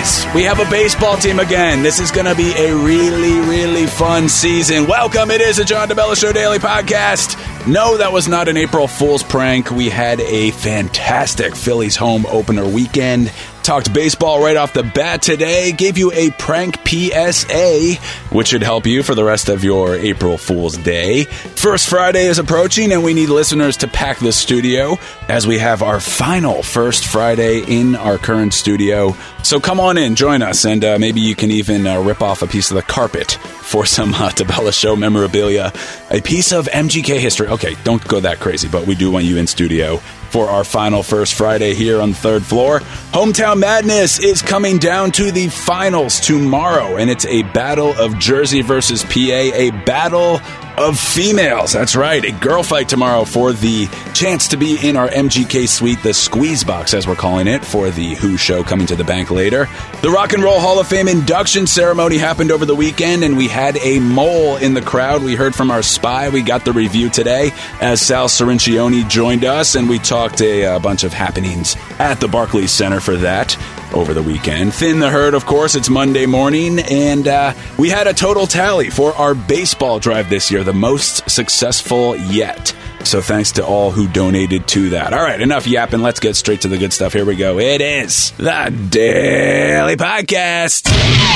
is. We have a baseball team again. This is going to be a really, really fun season. Welcome. It is a John DeBella Show Daily Podcast. No, that was not an April Fool's prank. We had a fantastic Phillies home opener weekend. Talked baseball right off the bat today. Gave you a prank PSA, which should help you for the rest of your April Fool's Day. First Friday is approaching, and we need listeners to pack the studio as we have our final First Friday in our current studio. So come on in, join us, and maybe you can even rip off a piece of the carpet for some DeBella Show memorabilia. A piece of MGK history. Okay, don't go that crazy, but we do want you in studio for our final First Friday here on the third floor. Hometown Madness is coming down to the finals tomorrow, and it's a battle of Jersey versus PA, a battle of females. That's right, a girl fight tomorrow for the chance to be in our MGK suite, the squeeze box as we're calling it, for the Who show coming to the bank later. The Rock and Roll Hall of Fame induction ceremony happened over the weekend, and we had a mole in the crowd. We heard from our spy. We got the review today as Sal Sorincione joined us, and we talked a bunch of happenings at the Barclays Center for that over the weekend. Thin the herd, of course. It's Monday morning, and we had a total tally for our baseball drive this year, the most successful yet. So thanks to all who donated to that. All right, enough yapping. Let's get straight to the good stuff. Here we go. It is the Daily Podcast.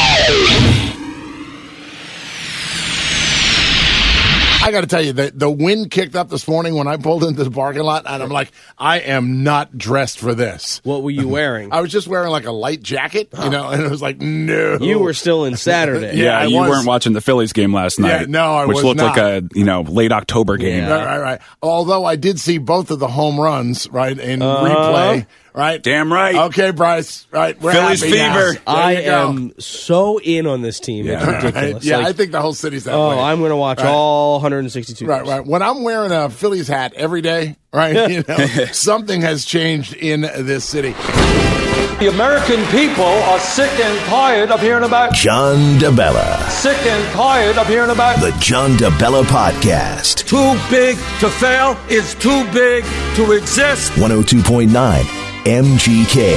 I got to tell you, the wind kicked up this morning when I pulled into the parking lot, and I'm like, I am not dressed for this. What were you wearing? I was just wearing like a light jacket, and it was like, no. You were still in Saturday. Yeah, you weren't watching the Phillies game last night. Yeah, no, I was which looked not. like a late October game. Yeah. Right. Although I did see both of the home runs, right, in replay. Right? Damn right. Okay, Bryce. Right. We're Phillies happy now. fever. There I you go. am so in on this team. Yeah. It's ridiculous. Right. Yeah, Like, I think the whole city's that way. oh, I'm going to watch all 162 games. Right. When I'm wearing a Phillies hat every day, right, something has changed in this city. The American people are sick and tired of hearing about John DeBella. sick and tired of hearing about The John DeBella Podcast. too big to fail is too big to exist. 102.9 MGK.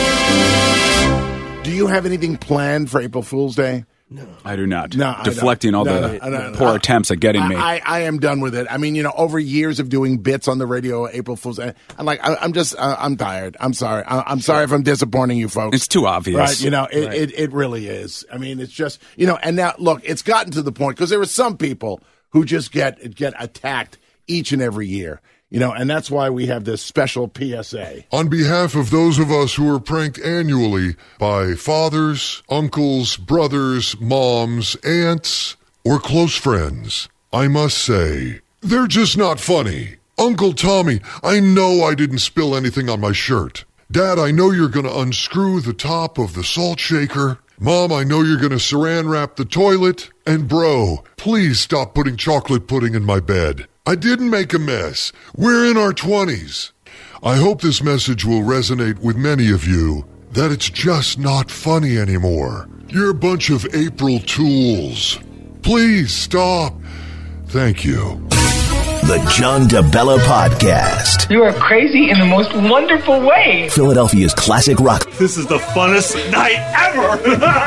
Do you have anything planned for April Fool's Day? I do not. No, I Deflecting all don't. the No. poor attempts at getting me. I am done with it. I mean, over years of doing bits on the radio, April Fool's Day, I'm tired. I'm sorry. I'm sorry if I'm disappointing you folks. It's too obvious. Right? It really is. I mean, it's just, and now, look, it's gotten to the point, because there are some people who just get attacked each and every year. And that's why we have this special PSA. On behalf of those of us who are pranked annually by fathers, uncles, brothers, moms, aunts, or close friends, I must say, they're just not funny. Uncle Tommy, I know I didn't spill anything on my shirt. Dad, I know you're going to unscrew the top of the salt shaker. Mom, I know you're going to saran wrap the toilet. And bro, please stop putting chocolate pudding in my bed. I didn't make a mess. We're in our 20s. I hope this message will resonate with many of you, that it's just not funny anymore. You're a bunch of April tools. Please stop. Thank you. The John DeBella Podcast. You are crazy in the most wonderful way. Philadelphia's classic rock. This is the funnest night ever.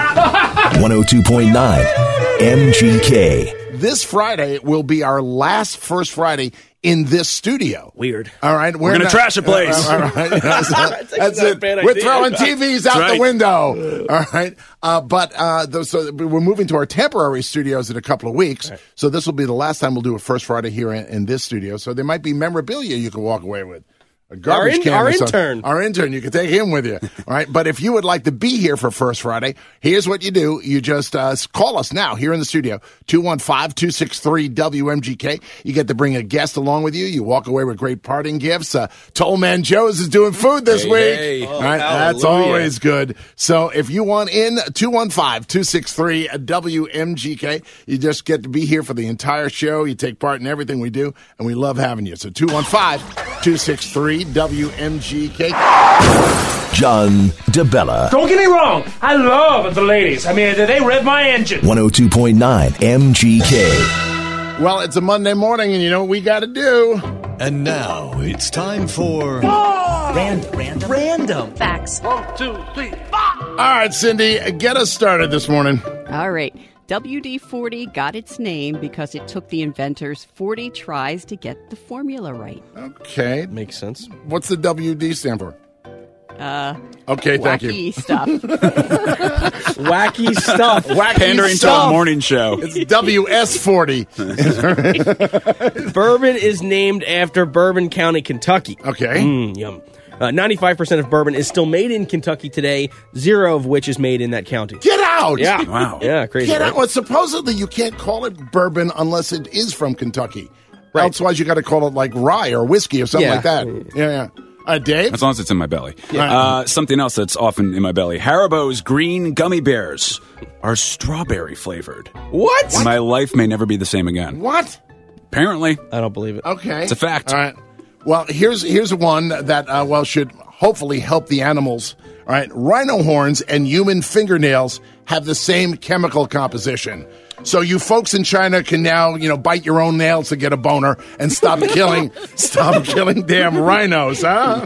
102.9 MGK. This Friday will be our last First Friday in this studio. Weird. All right, We're going to trash a place. All right, that's not a it. bad We're idea. throwing TVs out right. the window. All right, so we're moving to our temporary studios in a couple of weeks. Right. So this will be the last time we'll do a First Friday here in this studio. So there might be memorabilia you can walk away with. A garbage can our or something. intern. Our intern, you can take him with you. All right. But if you would like to be here for First Friday, here's what you do. You just call us now here in the studio, 215-263-WMGK. You get to bring a guest along with you. You walk away with great parting gifts. Tollman Joe's is doing food this week. Hey. All right. That's always good. So if you want in, 215-263-WMGK. You just get to be here for the entire show. You take part in everything we do, and we love having you. So 215-263-WMGK. John DeBella. Don't get me wrong. I love the ladies. I mean, they rev my engine. 102.9 MGK. Well, it's a Monday morning, and you know what we got to do? And now it's time for Random. Facts. 1, 2, 3, 4. All right, Cindy, get us started this morning. All right. WD-40 got its name because it took the inventors 40 tries to get the formula right. Okay. Makes sense. What's the WD stand for? Okay, thank you. Wacky stuff. Wacky stuff. Wacky Pandering to stuff. a morning show. It's WS-40. Bourbon is named after Bourbon County, Kentucky. Okay. Yum. 95% of bourbon is still made in Kentucky today, 0 of which is made in that county. Get out! Yeah. Wow. Yeah, crazy. Get right? out. Well, supposedly you can't call it bourbon unless it is from Kentucky. Right. Otherwise, you got to call it like rye or whiskey or something like that. Yeah. Dave? As long as it's in my belly. Yeah. Something else that's often in my belly. Haribo's green gummy bears are strawberry flavored. What? My life may never be the same again. What? Apparently. I don't believe it. Okay. It's a fact. All right. Well, here's one that, should hopefully help the animals. All right. Rhino horns and human fingernails have the same chemical composition. So you folks in China can now, bite your own nails to get a boner and stop killing damn rhinos, huh?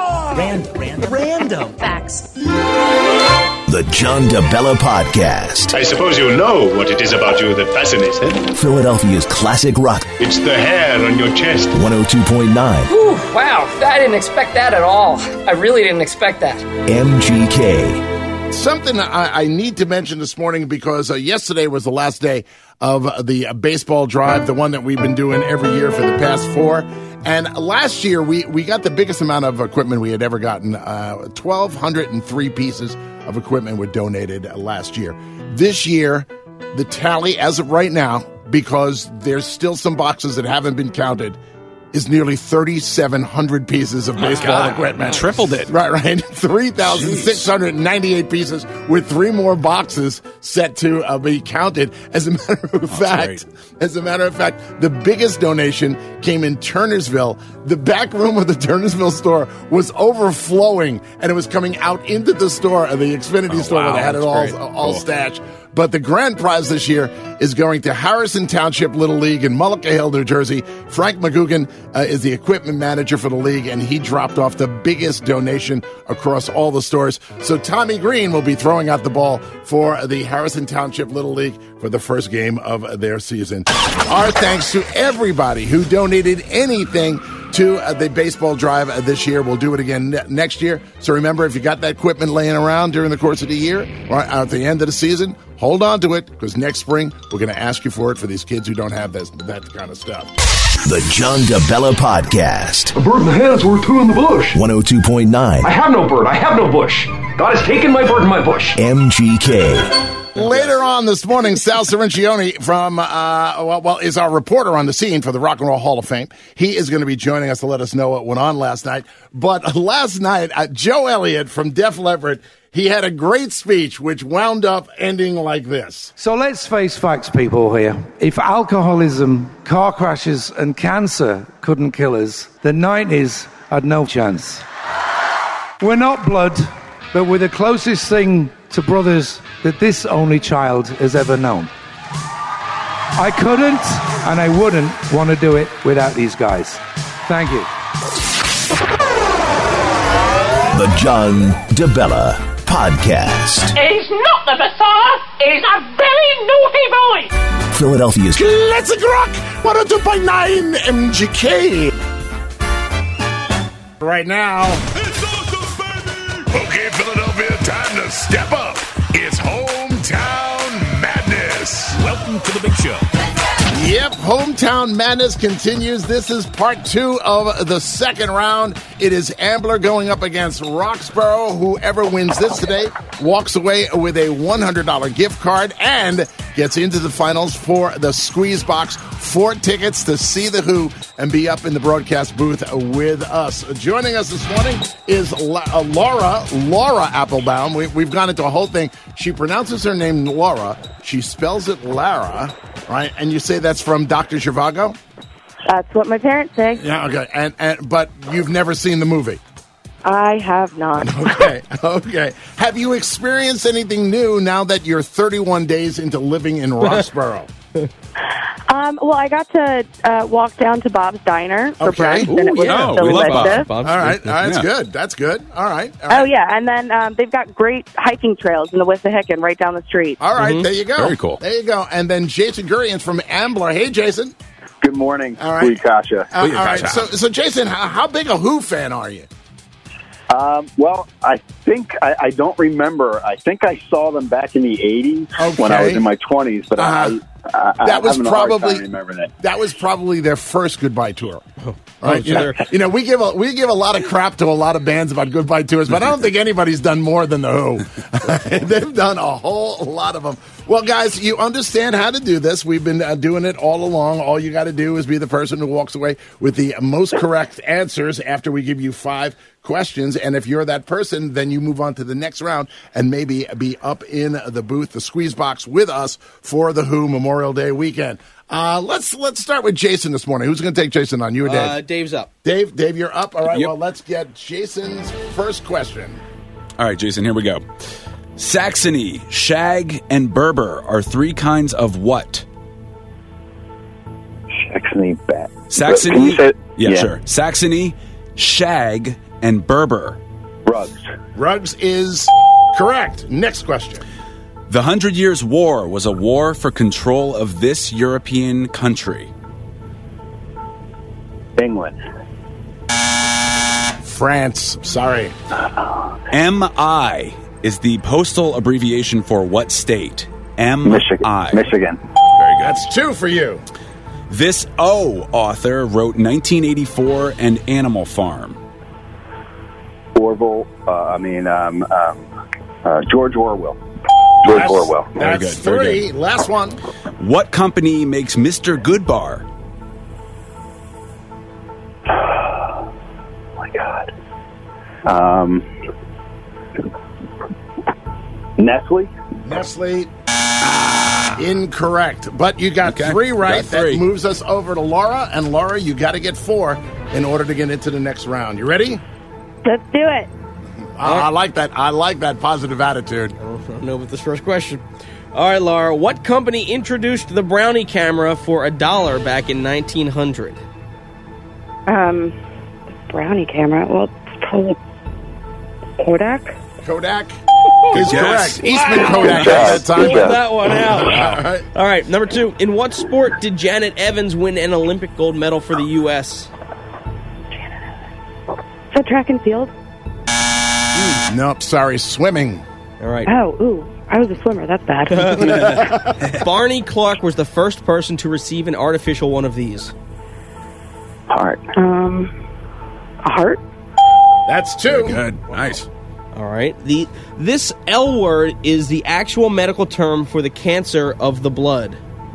Random. Facts. The John DeBella Podcast. I suppose you know what it is about you that fascinates them. Philadelphia's classic rock. It's the hair on your chest. 102.9 Wow, I didn't expect that at all. I really didn't expect that. MGK. Something I need to mention this morning because yesterday was the last day of the baseball drive, the one that we've been doing every year for the past 4. And last year, we got the biggest amount of equipment we had ever gotten. 1,203 pieces of equipment were donated last year. This year, the tally, as of right now, because there's still some boxes that haven't been counted, is nearly 3,700 pieces of baseball equipment. Tripled it. Right. 3,698 pieces with 3 more boxes set to be counted. As a matter of fact, the biggest donation came in Turnersville. The back room of the Turnersville store was overflowing, and it was coming out into the store, the Xfinity store, where they had it all stashed. But the grand prize this year is going to Harrison Township Little League in Mullica Hill, New Jersey. Frank McGugan is the equipment manager for the league, and he dropped off the biggest donation across all the stores. So Tommy Green will be throwing out the ball for the Harrison Township Little League for the first game of their season. Our thanks to everybody who donated anything to the baseball drive this year. We'll do it again next year. So remember, if you got that equipment laying around during the course of the year or at the end of the season, hold on to it, because next spring we're going to ask you for it for these kids who don't have that kind of stuff. The John DeBella Podcast. A bird in the hand's worth 2 in the bush. 102.9 I have no bird. I have no bush. God has taken my bird and my bush. MGK. Later on this morning, Sal Sorrentione from, is our reporter on the scene for the Rock and Roll Hall of Fame. He is going to be joining us to let us know what went on last night. But last night, Joe Elliott from Def Leppard, he had a great speech which wound up ending like this. So let's face facts, people, here. If alcoholism, car crashes, and cancer couldn't kill us, the 90s had no chance. We're not blood, but we're the closest thing to brothers that this only child has ever known. I couldn't and I wouldn't want to do it without these guys. Thank you. The John DeBella Podcast. He's not the Messiah. He's a very naughty boy. Philadelphia's Classic Rock 102.9 MGK. Right now. Okay, Philadelphia, time to step up. It's Hometown Madness. Welcome to the big show. Yep, Hometown Madness continues. This is part 2 of the second round. It is Ambler going up against Roxborough. Whoever wins this today walks away with a $100 gift card and gets into the finals for the Squeeze Box. 4 tickets to see The Who and be up in the broadcast booth with us. Joining us this morning is Laura Applebaum. We've gone into a whole thing. She pronounces her name Laura. She spells it Lara, right? And you say that's from Dr. Zhivago? That's what my parents say. Yeah, okay. But you've never seen the movie? I have not. Okay. Have you experienced anything new now that you're 31 days into living in Roxborough? Well, I got to walk down to Bob's Diner for Okay. brunch, and it was delicious. All right. That's Yeah. good. That's good. All right. Oh, yeah, and then they've got great hiking trails in the Wissahickon right down the street. All right, there you go. Very cool. There you go. And then Jason Gurian's from Ambler. Hey, Jason. Good morning. All right. Kasha. All right. So Jason, how big a Who fan are you? Well, I think I don't remember. I think I saw them back in the 80s when I was in my 20s, but I that was having a hard time probably remembering it. that was probably their first goodbye tour. Right? so You know, we give a lot of crap to a lot of bands about goodbye tours, but I don't think anybody's done more than the Who. They've done a whole lot of them. Well, guys, you understand how to do this. We've been doing it all along. All you got to do is be the person who walks away with the most correct answers after we give you 5 questions. And if you're that person, then you move on to the next round and maybe be up in the booth, the squeeze box with us for the Who Memorial Day weekend. Let's start with Jason this morning. Who's going to take Jason on? You or Dave? Dave's up. Dave, you're up. All right. Yep. Well, let's get Jason's first question. All right, Jason, here we go. Saxony, shag, and Berber are 3 kinds of what? Saxony bat. Saxony? Can you say it? Yeah, sure. Saxony, shag, and Berber. Rugs. Rugs is correct. Next question. The 100 Years' War was a war for control of this European country. England. France. Sorry. MI is the postal abbreviation for what state? MI. Michigan. Very good. That's 2 for you. This O author wrote 1984 and Animal Farm. Orville. George Orwell. George Orwell. Very That's good. Very 3. Last one. What company makes Mr. Goodbar? Oh my God. Nestle. Nestle. Incorrect. But you got 3 right. Got 3. That moves us over to Laura. And Laura, you got to get 4 in order to get into the next round. You ready? Let's do it. I like that. I like that positive attitude. I don't know about this first question. All right, Laura. What company introduced the Brownie camera for $1 back in 1900? The Brownie camera. Well, it's probably Kodak. Kodak Yes. is correct. Eastman Wow. Kodak at that time. Pulled that one out. All right. All right, number 2. In what sport did Janet Evans win an Olympic gold medal for the U.S.? Is that track and field? Nope. Sorry. Swimming. All right. Oh, ooh. I was a swimmer. That's bad. Barney Clark was the first person to receive an artificial one of these. Heart. A heart? That's 2. Good. Nice. All right. This L word is the actual medical term for the cancer of the blood.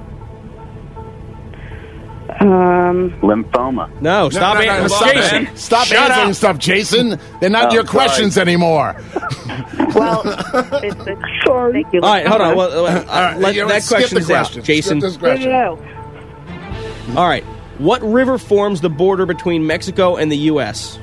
Lymphoma. No, stop it. Jason. Stop Shut answering up. stuff, Jason. They're not your questions anymore. Well, sorry. Thank you. All right, hold on. Well, that skip question the is out. question. Jason. Skip this question. No. All right. What river forms the border between Mexico and the U.S.?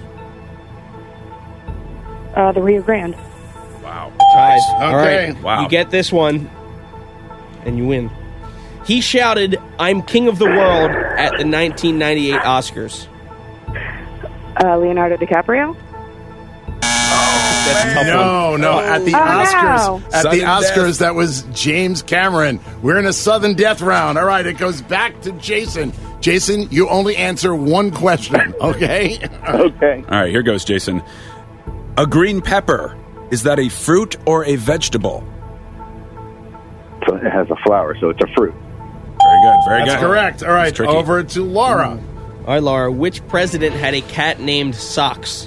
The Rio Grande. Wow. Tied. Okay. All right. Wow. You get this one, and you win. He shouted, "I'm king of the world" at the 1998 Oscars. Leonardo DiCaprio. That's a tough one. No. At the Oscars, no. at the Sudden Oscars, death. that was James Cameron. We're in a sudden death round. All right, it goes back to Jason. Jason, you only answer 1 question. Okay. Okay. All right, here goes, Jason. A green pepper, is that a fruit or a vegetable? So it has a flower, so it's a fruit. Very good. Very That's good. correct. All right, That's tricky. over to Laura. All right, Laura. Which president had a cat named Socks?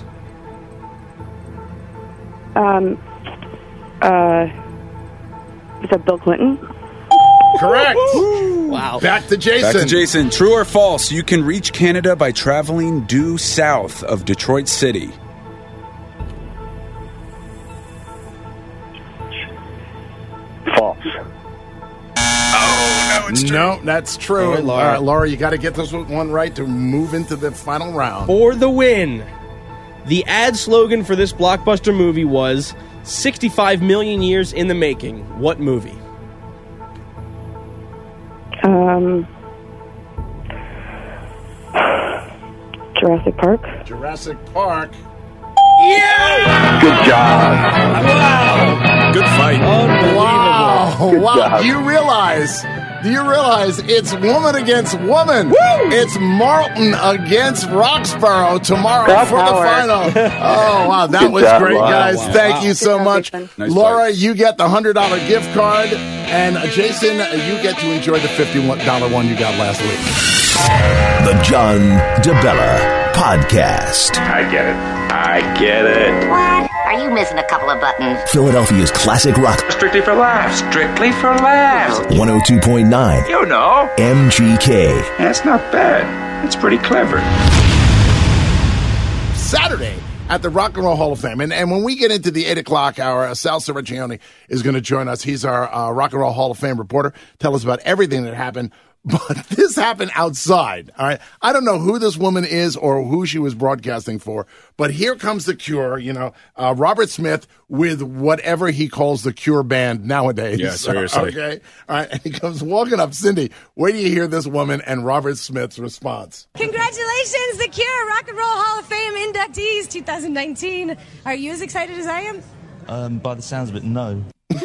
Is that Bill Clinton? Correct. Wow. Back to Jason. Back to Jason. True or false, you can reach Canada by traveling due south of Detroit City. False. No, that's true. All right, Laura. All right, Laura, you got to get this one right to move into the final round. For the win. The ad slogan for this blockbuster movie was 65 million years in the making. What movie? Jurassic Park. Jurassic Park. Yeah! Good job. Wow. Good fight. Wow. Good Wow. job. Do you realize it's woman against woman? Woo! It's Marlton against Roxborough tomorrow Girl for power. the final. Oh, wow. That Good was job, great, Laura. guys. Wow. Thank Wow. you so Good job, much. Jason. Nice Laura, fight. you get the $100 gift card. And Jason, you get to enjoy the $51 one you got last week. The John DeBella Podcast. I get it. I get it. What? Are you missing a couple of buttons? Philadelphia's classic rock. Strictly for laughs. Strictly for laughs. 102.9 You know. MGK. That's not bad. That's pretty clever. Saturday at the Rock and Roll Hall of Fame. And when we get into the 8 o'clock hour, Sal Cervicione is going to join us. He's our Rock and Roll Hall of Fame reporter. Tell us about everything that happened. But this happened outside, all right? I don't know who this woman is or who she was broadcasting for, but here comes The Cure, Robert Smith with whatever he calls the Cure band nowadays. Yeah, seriously. Okay? All right, and he comes walking up. Cindy, wait till you hear this woman and Robert Smith's response. Congratulations, The Cure Rock and Roll Hall of Fame inductees 2019. Are you as excited as I am? By the sounds of it, no.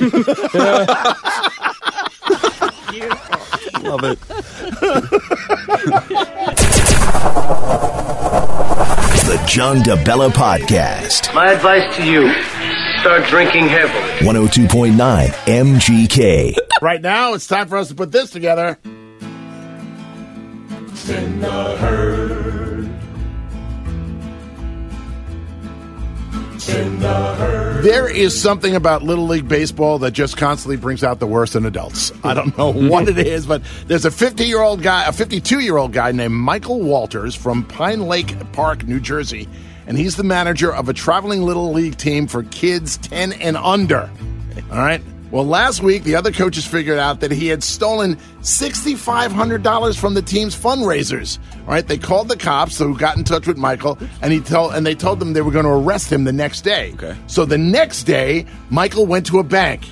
Love it. The John DeBella Podcast. My advice to you, start drinking heavily. 102.9 MGK. Right now, it's time for us to put this together. In the herd. In the herd. There is something about Little League Baseball that just constantly brings out the worst in adults. I don't know what it is, but there's a 52-year-old guy named Michael Walters from Pine Lake Park, New Jersey, and he's the manager of a traveling Little League team for kids 10 and under. All right? Well, last week, the other coaches figured out that he had stolen $6,500 from the team's fundraisers. All right, they called the cops, who got in touch with Michael, and they told them they were going to arrest him the next day. Okay. So the next day, Michael went to a bank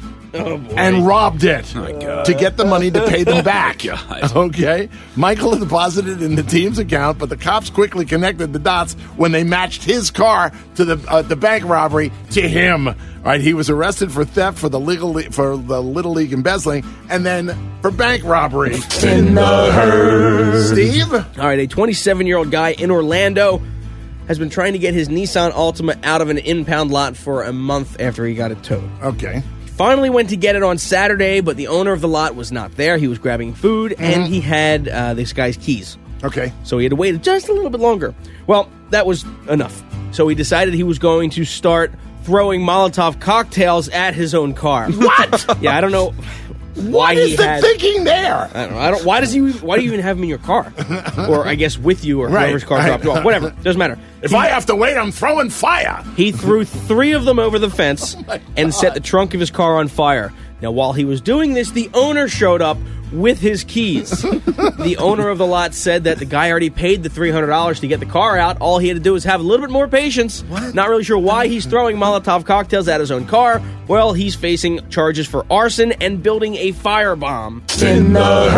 and robbed it to get the money to pay them back. Okay, Michael deposited in the team's account, but the cops quickly connected the dots when they matched his car to the bank robbery to him. All right, he was arrested for theft, for the Little League embezzling, and then for bank robbery. In the herd. Steve? All right, a 27-year-old guy in Orlando has been trying to get his Nissan Altima out of an impound lot for a month after he got it towed. Okay. Finally went to get it on Saturday, but the owner of the lot was not there. He was grabbing food, and he had this guy's keys. Okay. So he had to wait just a little bit longer. Well, that was enough. So he decided he was going to start throwing Molotov cocktails at his own car. What? Yeah, I don't know What why is he the had... thinking there? I don't. Why do you even have him in your car? Or I guess with you, or whoever's car dropped you off. Whatever. Doesn't matter. If I have to wait, I'm throwing fire. He threw 3 of them over the fence and set the trunk of his car on fire. Now, while he was doing this, the owner showed up with his keys. The owner of the lot said that the guy already paid the $300 to get the car out. All he had to do was have a little bit more patience. What? Not really sure why he's throwing Molotov cocktails at his own car. Well, he's facing charges for arson and building a firebomb. In the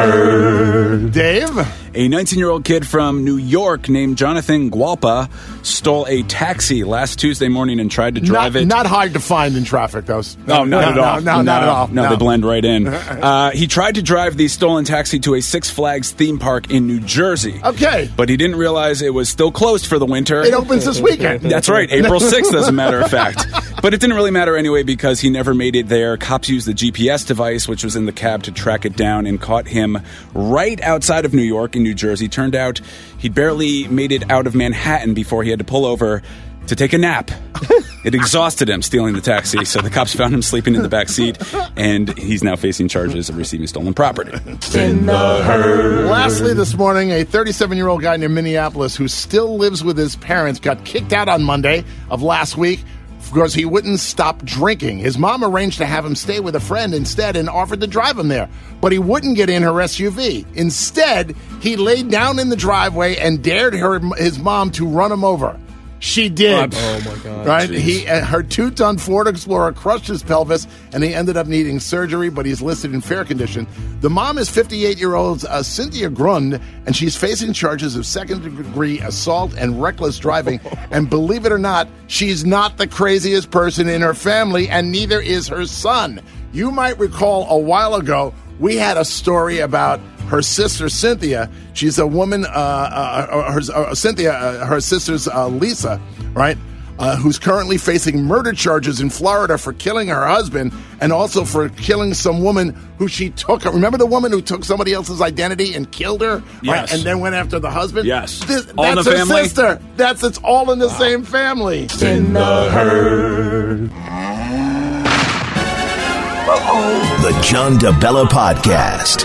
herd. Dave? A 19-year-old kid from New York named Jonathan Gualpa stole a taxi last Tuesday morning and tried to drive it. Not hard to find in traffic, though. No, not at all. No, not at all. No, they blend right in. He tried to drive the stolen taxi to a Six Flags theme park in New Jersey. Okay. But he didn't realize it was still closed for the winter. It opens this weekend. That's right, April 6th, as a matter of fact. But it didn't really matter anyway because he never made it there. Cops used the GPS device, which was in the cab, to track it down and caught him right outside of New York in New Jersey. Turned out he barely made it out of Manhattan before he had to pull over to take a nap. It exhausted him stealing the taxi, so the cops found him sleeping in the back seat, and he's now facing charges of receiving stolen property. In the herd. Lastly, this morning, a 37-year-old guy near Minneapolis who still lives with his parents got kicked out on Monday of last week because he wouldn't stop drinking. His mom arranged to have him stay with a friend instead and offered to drive him there, but he wouldn't get in her SUV. Instead, he laid down in the driveway and dared his mom to run him over. She did. Oh, my God. Right? Her 2-ton Ford Explorer crushed his pelvis, and he ended up needing surgery, but he's listed in fair condition. The mom is 58-year-old Cynthia Grund, and she's facing charges of second-degree assault and reckless driving. And believe it or not, she's not the craziest person in her family, and neither is her son. You might recall a while ago, we had a story about her sister, Cynthia. She's a woman, Cynthia, her sister's Lisa, right, who's currently facing murder charges in Florida for killing her husband and also for killing some woman who she took. Remember the woman who took somebody else's identity and killed her? Yes. Right, and then went after the husband? Yes. That's all in the her family? sister. It's all in the same family. In the herd. The John DeBella Podcast.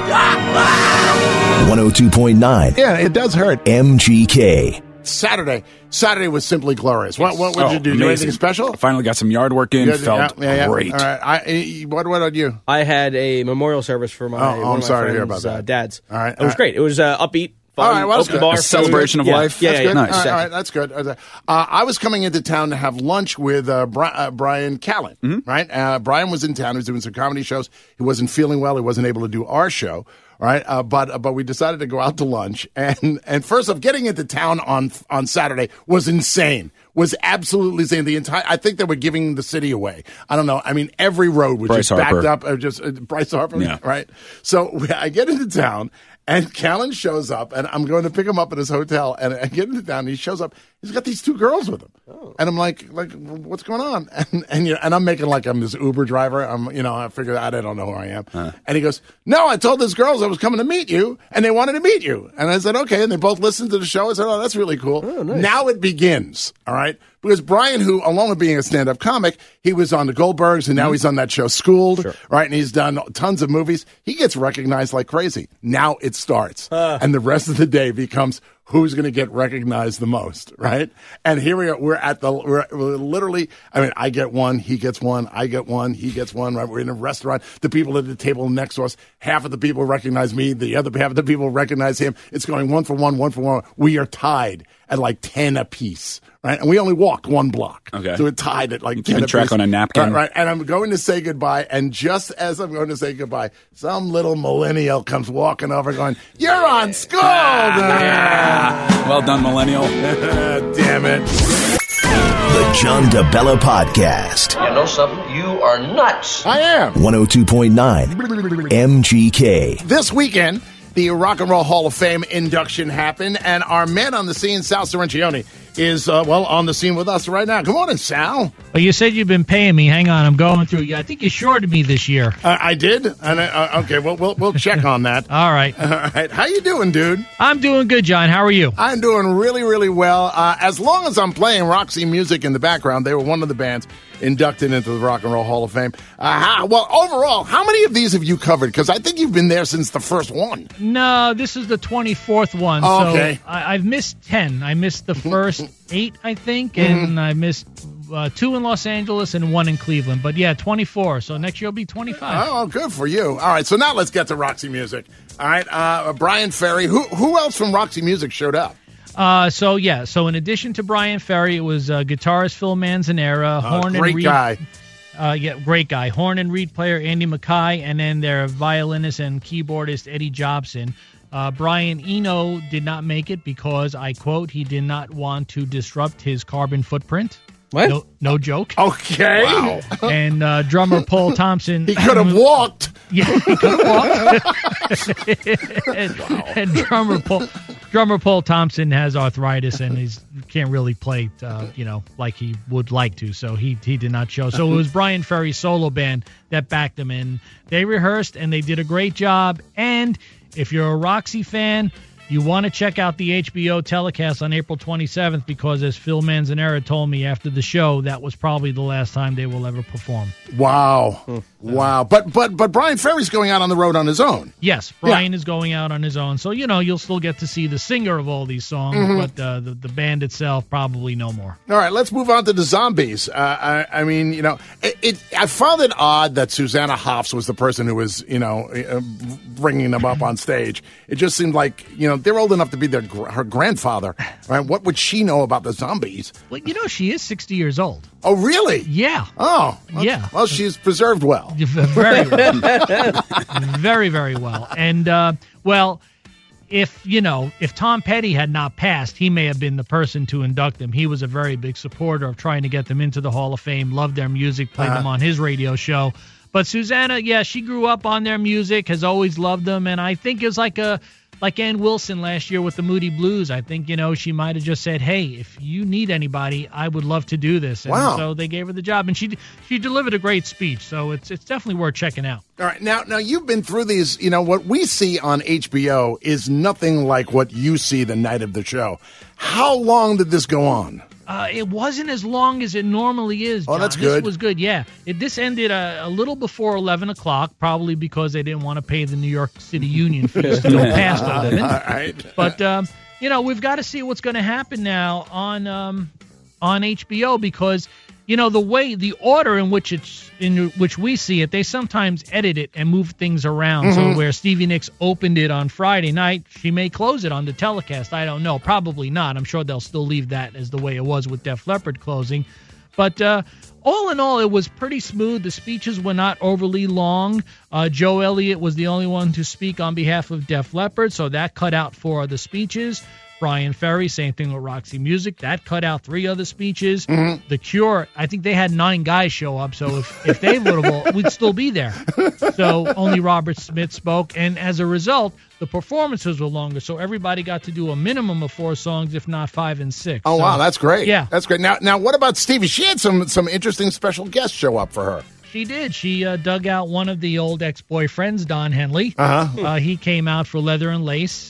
102.9. Yeah, it does hurt. MGK. Saturday was simply glorious. What would you do? Amazing. Do anything special? I finally got some yard work in. Felt great. All right. What about you? I had a memorial service for my, one I'm of my sorry to hear friends, about that. dad's. All right. It was great. It was upbeat. Fun, All right, well, that's open good. bar, A celebration of life. Yeah, That's yeah, good. Nice. All right, that's good. I was coming into town to have lunch with Brian Callen, right? Brian was in town. He was doing some comedy shows. He wasn't feeling well. He wasn't able to do our show, right? But we decided to go out to lunch. And first off, getting into town on Saturday was insane. Was absolutely insane. I think they were giving the city away. I don't know. I mean, every road was Bryce just Harper. backed up. Bryce Harper, Yeah. right? So I get into town. And Callen shows up, and I'm going to pick him up at his hotel. And I get into town, and he shows up. He's got these 2 girls with him, and I'm like, what's going on? And I'm making like I'm this Uber driver. I figure I don't know who I am. And he goes, no, I told these girls I was coming to meet you, and they wanted to meet you. And I said, okay. And they both listened to the show. I said, oh, that's really cool. Oh, nice. Now it begins. All right. Because Brian, who, along with being a stand-up comic, he was on the Goldbergs, and now he's on that show Schooled, right? And he's done tons of movies. He gets recognized like crazy. Now it starts. And the rest of the day becomes who's going to get recognized the most, right? And here we are. We're literally, I get one, he gets one, I get one, he gets one, right? We're in a restaurant. The people at the table next to us, half of the people recognize me. The other half of the people recognize him. It's going 1 for 1, 1 for 1. We are tied at like 10 apiece. Right? And we only walked 1 block. Okay. So we're tied at like 10 Keeping track apiece. on a napkin. Right. And I'm going to say goodbye. And just as I'm going to say goodbye, some little millennial comes walking over going, you're on Schooled! Yeah. Well done, millennial. Damn it. The John DeBella Podcast. You know something? You are nuts. I am. 102.9 MGK. This weekend, the Rock and Roll Hall of Fame induction happened, and our man on the scene, Sal Sorrentione, is, on the scene with us right now. Good morning, Sal. Well, you said you've been paying me. Hang on, I'm going through. I think you shorted me this year. I did? And okay, well, we'll check on that. All right. All right. How you doing, dude? I'm doing good, John. How are you? I'm doing really, really well. As long as I'm playing Roxy music in the background, they were one of the bands inducted into the Rock and Roll Hall of Fame. Overall, how many of these have you covered? Because I think you've been there since the first one. No, this is the 24th one. Oh, okay. So I've missed 10. I missed the first 8, I think, and I missed 2 in Los Angeles and 1 in Cleveland. But yeah, 24. So next year will be 25. Oh, good for you. All right, so now let's get to Roxy Music. All right, Brian Ferry. Who else from Roxy Music showed up? So in addition to Brian Ferry, it was guitarist Phil Manzanera, horn and reed. Great guy. Great guy. Horn and reed player Andy Mackay, and then their violinist and keyboardist Eddie Jobson. Brian Eno did not make it because, I quote, he did not want to disrupt his carbon footprint. What? No joke. Okay. Wow. And drummer Paul Thompson. He could have walked. Yeah, he could have walked. and drummer Paul Thompson has arthritis and he can't really play, like he would like to. So he did not show. So it was Brian Ferry's solo band that backed him, and they rehearsed and they did a great job. And if you're a Roxy fan, you want to check out the HBO telecast on April 27th because, as Phil Manzanera told me after the show, that was probably the last time they will ever perform. Wow. Wow. But Brian Ferry's going out on the road on his own. Yes, Brian is going out on his own. So, you'll still get to see the singer of all these songs, but the band itself, probably no more. All right, let's move on to the Zombies. I mean, I found it odd that Susanna Hoffs was the person who was, bringing them up on stage. It just seemed like, they're old enough to be her grandfather, right? What would she know about the Zombies? Well, she is 60 years old. Oh, really? Yeah. Oh, yeah. Well, she's preserved well. Very well. Very, very well. And, if Tom Petty had not passed, he may have been the person to induct them. He was a very big supporter of trying to get them into the Hall of Fame, loved their music, played them on his radio show. But Susanna, she grew up on their music, has always loved them, and I think it was like Ann Wilson last year with the Moody Blues. I think, she might have just said, hey, if you need anybody, I would love to do this. And so they gave her the job, and she delivered a great speech, so it's definitely worth checking out. All right, now you've been through these, what we see on HBO is nothing like what you see the night of the show. How long did this go on? It wasn't as long as it normally is, John. Oh, that's good. This was good, yeah. This ended a little before 11 o'clock, probably because they didn't want to pay the New York City union fees to go past 11. All right. But, we've got to see what's going to happen now on HBO because, the order in which we see it, they sometimes edit it and move things around. So where Stevie Nicks opened it on Friday night, she may close it on the telecast. I don't know. Probably not. I'm sure they'll still leave that as the way it was with Def Leppard closing. But all in all, it was pretty smooth. The speeches were not overly long. Joe Elliott was the only one to speak on behalf of Def Leppard, so that cut out 4 of the speeches. Brian Ferry, same thing with Roxy Music. That cut out 3 other speeches. The Cure, I think they had 9 guys show up, so if they would have, we'd still be there. So only Robert Smith spoke, and as a result, the performances were longer, so everybody got to do a minimum of 4 songs, if not 5 and 6. Oh, wow, that's great. Yeah. That's great. Now, what about Stevie? She had some interesting special guests show up for her. She did. She dug out one of the old ex-boyfriends, Don Henley. He came out for Leather and Lace.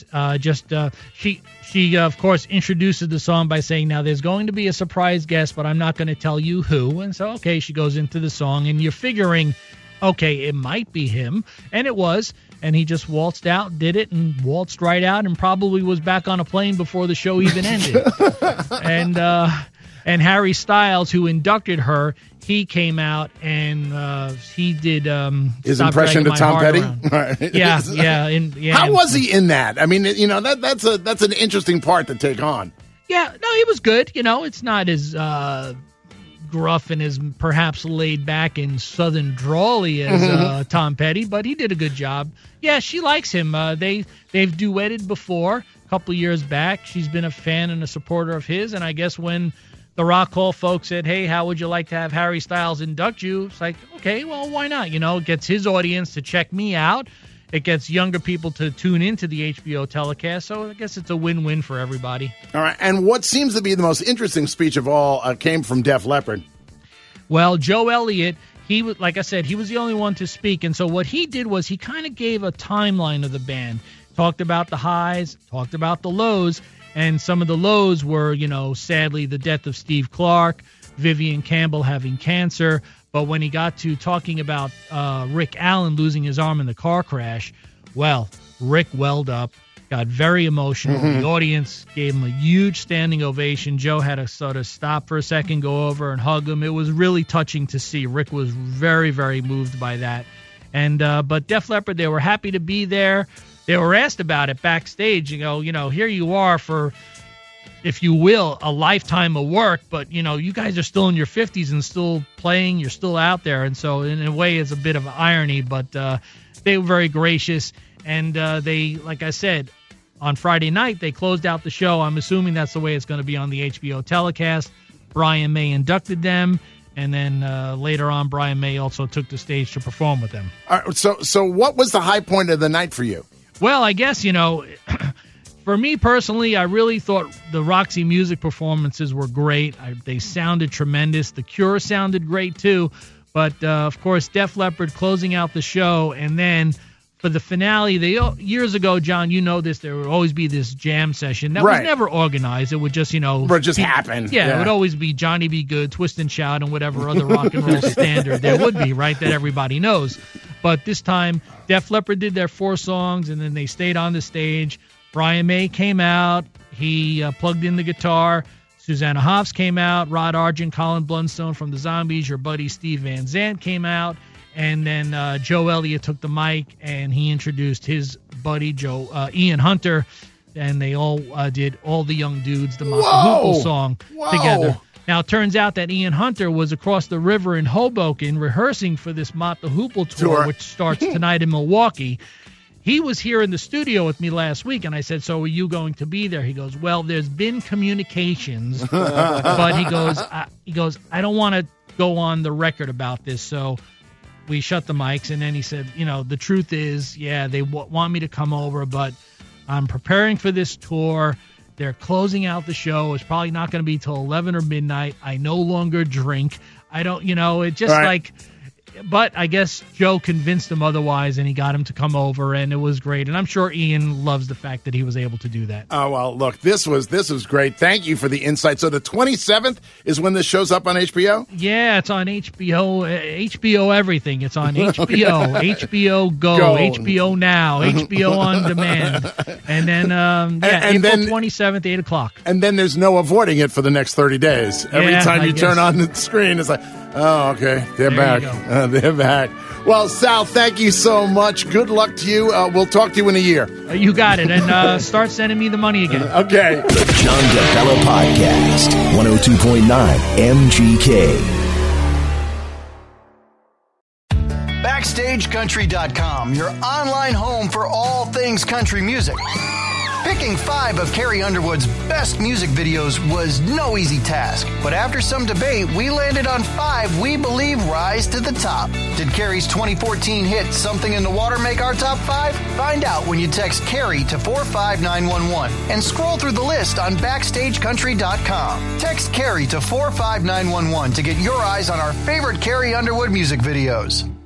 She of course, introduces the song by saying, now, there's going to be a surprise guest, but I'm not going to tell you who. And so, okay, she goes into the song, and you're figuring, okay, it might be him. And it was. And he just waltzed out, did it, and waltzed right out, and probably was back on a plane before the show even ended. And Harry Styles, who inducted her, he came out and he did his impression to Tom Petty. Yeah. How was he in that? I mean, that's an interesting part to take on. Yeah, no, he was good. It's not as gruff and as perhaps laid back and southern drawly as Tom Petty, but he did a good job. Yeah, she likes him. They've duetted before a couple of years back. She's been a fan and a supporter of his, and I guess when the Rock Hall folks said, hey, how would you like to have Harry Styles induct you? It's like, okay, well, why not? It gets his audience to check me out. It gets younger people to tune into the HBO telecast. So I guess it's a win-win for everybody. All right. And what seems to be the most interesting speech of all came from Def Leppard. Well, Joe Elliott, like I said, he was the only one to speak. And so what he did was he kind of gave a timeline of the band. Talked about the highs, talked about the lows. And some of the lows were, sadly, the death of Steve Clark, Vivian Campbell having cancer. But when he got to talking about Rick Allen losing his arm in the car crash, well, Rick welled up, got very emotional. The audience gave him a huge standing ovation. Joe had to sort of stop for a second, go over and hug him. It was really touching to see. Rick was very, very moved by that. And but Def Leppard, they were happy to be there. They were asked about it backstage. Here you are for, if you will, a lifetime of work, but, you guys are still in your 50s and still playing. You're still out there. And so in a way, it's a bit of irony, but they were very gracious. And they, like I said, on Friday night, they closed out the show. I'm assuming that's the way it's going to be on the HBO telecast. Brian May inducted them. And then later on, Brian May also took the stage to perform with them. All right, so what was the high point of the night for you? Well, I guess, for me personally, I really thought the Roxy Music performances were great. They sounded tremendous. The Cure sounded great, too. But, of course, Def Leppard closing out the show and then for the finale, years ago, John, you know this, there would always be this jam session that was never organized. It would just, happen. Yeah, it would always be Johnny Be Good, Twist and Shout, and whatever other rock and roll standard there would be, right, that everybody knows. But this time, Def Leppard did their 4 songs, and then they stayed on the stage. Brian May came out. He plugged in the guitar. Susanna Hoffs came out. Rod Argent, Colin Blunstone from the Zombies, your buddy Steve Van Zandt came out. And then Joe Elliott took the mic, and he introduced his buddy, Ian Hunter, and they all did All the Young Dudes, the Mott the Hoople song together. Now, it turns out that Ian Hunter was across the river in Hoboken rehearsing for this Mott the Hoople tour, which starts tonight in Milwaukee. He was here in the studio with me last week, and I said, so are you going to be there? He goes, well, there's been communications, but he goes, I don't want to go on the record about this, so we shut the mics, and then he said, the truth is, they want me to come over, but I'm preparing for this tour. They're closing out the show. It's probably not going to be till 11 or midnight. I no longer drink. I don't, it just but I guess Joe convinced him otherwise, and he got him to come over, and it was great. And I'm sure Ian loves the fact that he was able to do that. Oh, well, look, this was great. Thank you for the insight. So the 27th is when this shows up on HBO? Yeah, it's on HBO, HBO everything. It's on HBO, HBO Go, HBO Now, HBO On Demand. And then, April 27th, 8 o'clock. And then there's no avoiding it for the next 30 days. Every time you turn on the screen, it's like, oh, okay, they're back. They're back. Well, Sal, thank you so much. Good luck to you. We'll talk to you in a year. You got it. And start sending me the money again. Okay. The John DeBella Podcast, 102.9 MGK. BackstageCountry.com, your online home for all things country music. Picking 5 of Carrie Underwood's best music videos was no easy task, but after some debate, we landed on 5 we believe rise to the top. Did Carrie's 2014 hit Something in the Water make our top 5? Find out when you text Carrie to 45911 and scroll through the list on BackstageCountry.com. Text Carrie to 45911 to get your eyes on our favorite Carrie Underwood music videos.